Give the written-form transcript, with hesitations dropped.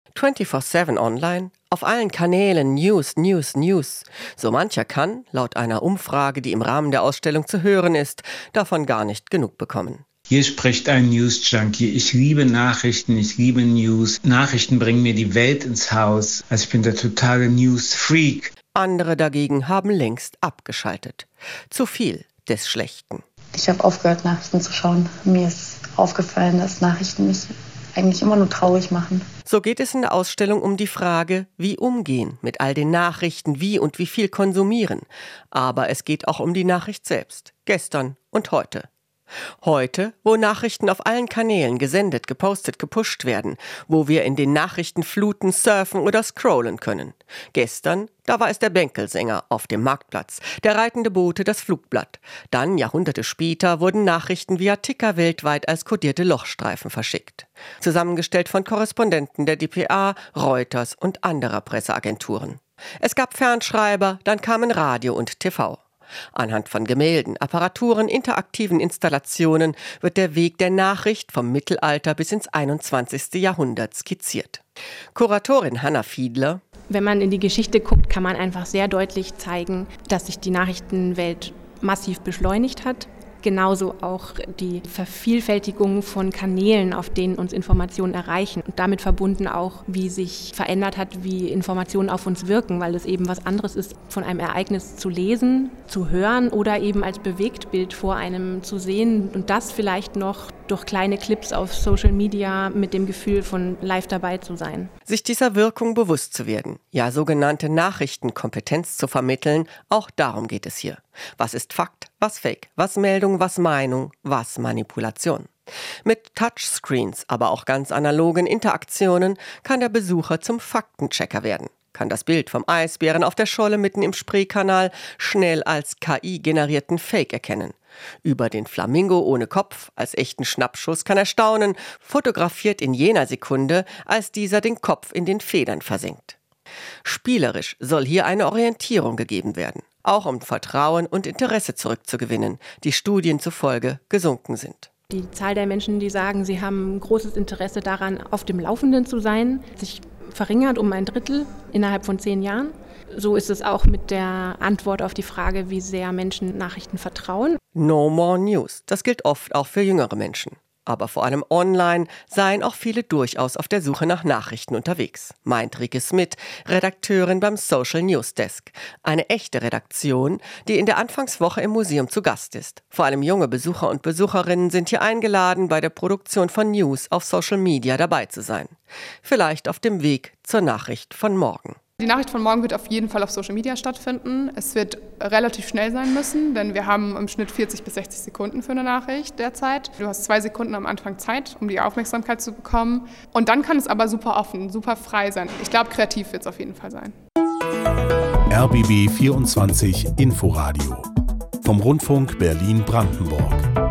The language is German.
24/7 online, auf allen Kanälen News, News, News. So mancher kann, laut einer Umfrage, die im Rahmen der Ausstellung zu hören ist, davon gar nicht genug bekommen. Hier spricht ein News-Junkie. Ich liebe Nachrichten, ich liebe News. Nachrichten bringen mir die Welt ins Haus. Also ich bin der totale News-Freak. Andere dagegen haben längst abgeschaltet. Zu viel des Schlechten. Ich habe aufgehört, Nachrichten zu schauen. Mir ist aufgefallen, dass Nachrichten mich eigentlich immer nur traurig machen. So geht es in der Ausstellung um die Frage, wie umgehen mit all den Nachrichten, wie und wie viel konsumieren. Aber es geht auch um die Nachricht selbst, gestern und heute. Heute, wo Nachrichten auf allen Kanälen gesendet, gepostet, gepusht werden, wo wir in den Nachrichtenfluten surfen oder scrollen können. Gestern, da war es der Bänkelsänger auf dem Marktplatz, der reitende Bote das Flugblatt. Dann, Jahrhunderte später, wurden Nachrichten via Ticker weltweit als kodierte Lochstreifen verschickt. Zusammengestellt von Korrespondenten der dpa, Reuters und anderer Presseagenturen. Es gab Fernschreiber, dann kamen Radio und TV. Anhand von Gemälden, Apparaturen, interaktiven Installationen wird der Weg der Nachricht vom Mittelalter bis ins 21. Jahrhundert skizziert. Kuratorin Hanna Fiedler: Wenn man in die Geschichte guckt, kann man einfach sehr deutlich zeigen, dass sich die Nachrichtenwelt massiv beschleunigt hat. Genauso auch die Vervielfältigung von Kanälen, auf denen uns Informationen erreichen. Und damit verbunden auch, wie sich verändert hat, wie Informationen auf uns wirken, weil es eben was anderes ist, von einem Ereignis zu lesen, zu hören oder eben als Bewegtbild vor einem zu sehen. Und das vielleicht noch durch kleine Clips auf Social Media mit dem Gefühl von live dabei zu sein. Sich dieser Wirkung bewusst zu werden, ja sogenannte Nachrichtenkompetenz zu vermitteln, auch darum geht es hier. Was ist Fakt, was Fake, was Meldung, was Meinung, was Manipulation? Mit Touchscreens, aber auch ganz analogen Interaktionen kann der Besucher zum Faktenchecker werden. Kann das Bild vom Eisbären auf der Scholle mitten im Spreekanal schnell als KI-generierten Fake erkennen. Über den Flamingo ohne Kopf als echten Schnappschuss kann er staunen, fotografiert in jener Sekunde, als dieser den Kopf in den Federn versenkt. Spielerisch soll hier eine Orientierung gegeben werden, auch um Vertrauen und Interesse zurückzugewinnen, die Studien zufolge gesunken sind. Die Zahl der Menschen, die sagen, sie haben großes Interesse daran, auf dem Laufenden zu sein, sich verringert um 1/3 innerhalb von 10 Jahren. So ist es auch mit der Antwort auf die Frage, wie sehr Menschen Nachrichten vertrauen. No more news. Das gilt oft auch für jüngere Menschen. Aber vor allem online seien auch viele durchaus auf der Suche nach Nachrichten unterwegs, meint Rike Smith, Redakteurin beim Social News Desk. Eine echte Redaktion, die in der Anfangswoche im Museum zu Gast ist. Vor allem junge Besucher und Besucherinnen sind hier eingeladen, bei der Produktion von News auf Social Media dabei zu sein. Vielleicht auf dem Weg zur Nachricht von morgen. Die Nachricht von morgen wird auf jeden Fall auf Social Media stattfinden. Es wird relativ schnell sein müssen, denn wir haben im Schnitt 40 bis 60 Sekunden für eine Nachricht derzeit. Du hast 2 Sekunden am Anfang Zeit, um die Aufmerksamkeit zu bekommen. Und dann kann es aber super offen, super frei sein. Ich glaube, kreativ wird es auf jeden Fall sein. RBB 24 Inforadio vom Rundfunk Berlin-Brandenburg.